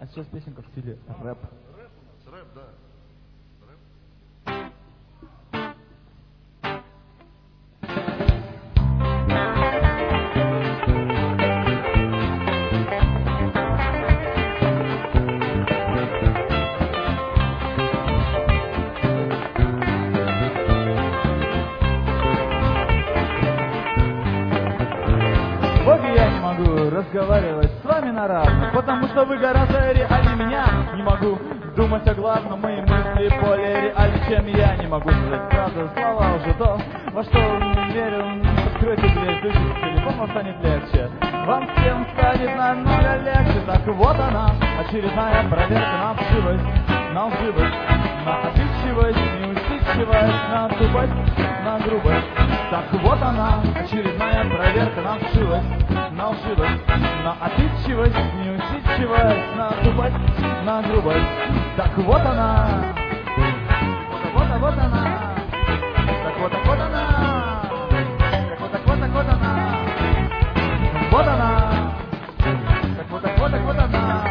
А сейчас песенка в стиле рэп. Рэп у нас, рэп, да. Я не могу разговаривать с вами на равных, потому что вы гораздо реальнее меня. Не могу думать о главном, мои мысли более реальны, чем я. Не могу сказать правду, слова уже то, во что верю. Откройте дверь, включите телефон, вам станет легче. Вам всем станет намного легче. Так вот она, очередная проверка на вшивость, на лживость, на обидчивость, неусидчивость, на тупость, на грубость. Так вот она, очередная проверка на вшивость, на лживость, на обидчивость, неусидчивость, на тупость, на грубость. Так вот она, вот она, так вот она, так вот она, вот она, так вот она, так вот она, так вот она,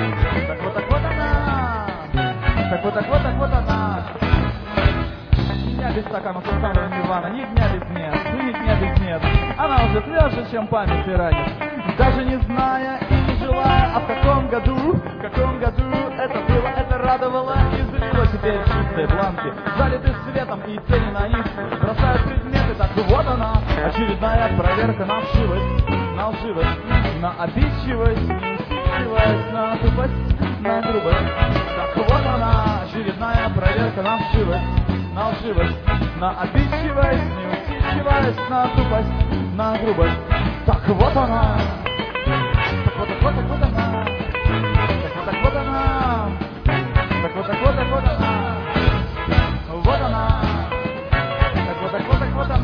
так вот она. Ни дня без стакана с уставом Ивана, ни дня без нет, ни дня без нет. Она уже тверже, чем память и ранит, даже не зная и не желая, а в каком году это было, это радовало и злило. Теперь чистые бланки, залиты светом и тени на них бросают предметы. Так вот она, очередная проверка на вшивость, на лживость, на обидчивость, неусидчивость, на тупость, на грубость. Так вот она, очередная проверка на вшивость, на лживость, на обидчивость, неусидчивость, на тупость, на грубость. Так вот она, так вот она, так вот она, так вот она, вот она, так вот она, так вот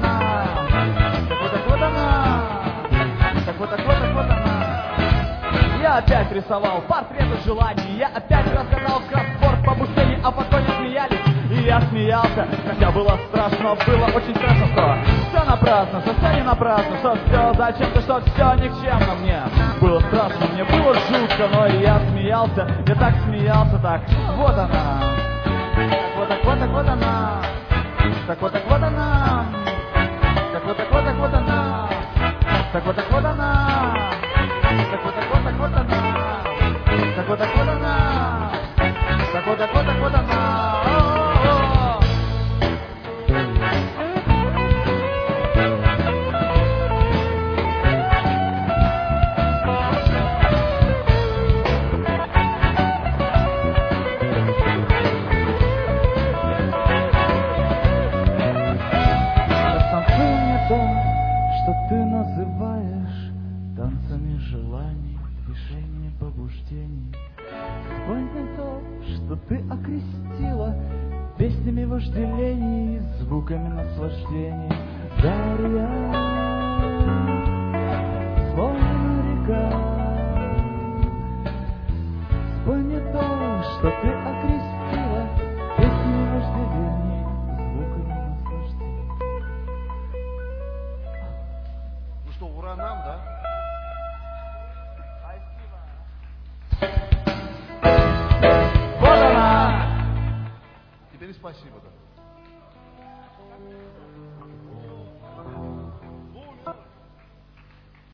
она. Я опять рисовал портреты желаний, я опять разгадал кроссворд по пустыне, а потом смеялись. И я смеялся, хотя было страшно, было очень страшно, что все напрасно, что все не напрасно, что все зачем-то, что все никчемно мне. Было страшно, мне было жутко, но и я смеялся, я так смеялся, так вот она, так вот она, так вот она, так вот она, так вот она, так вот она, так вот она, так вот она. Ты называешь танцами желаний, движений, побуждений. Вспомни то, что ты окрестила песнями вожделений, звуками наслаждений. Дарья, словно река. Вспомни то, что ты окрестила песнями вожделений, звуками наслаждений. Ну что, ура нам, да? Вот она! Теперь спасибо, да.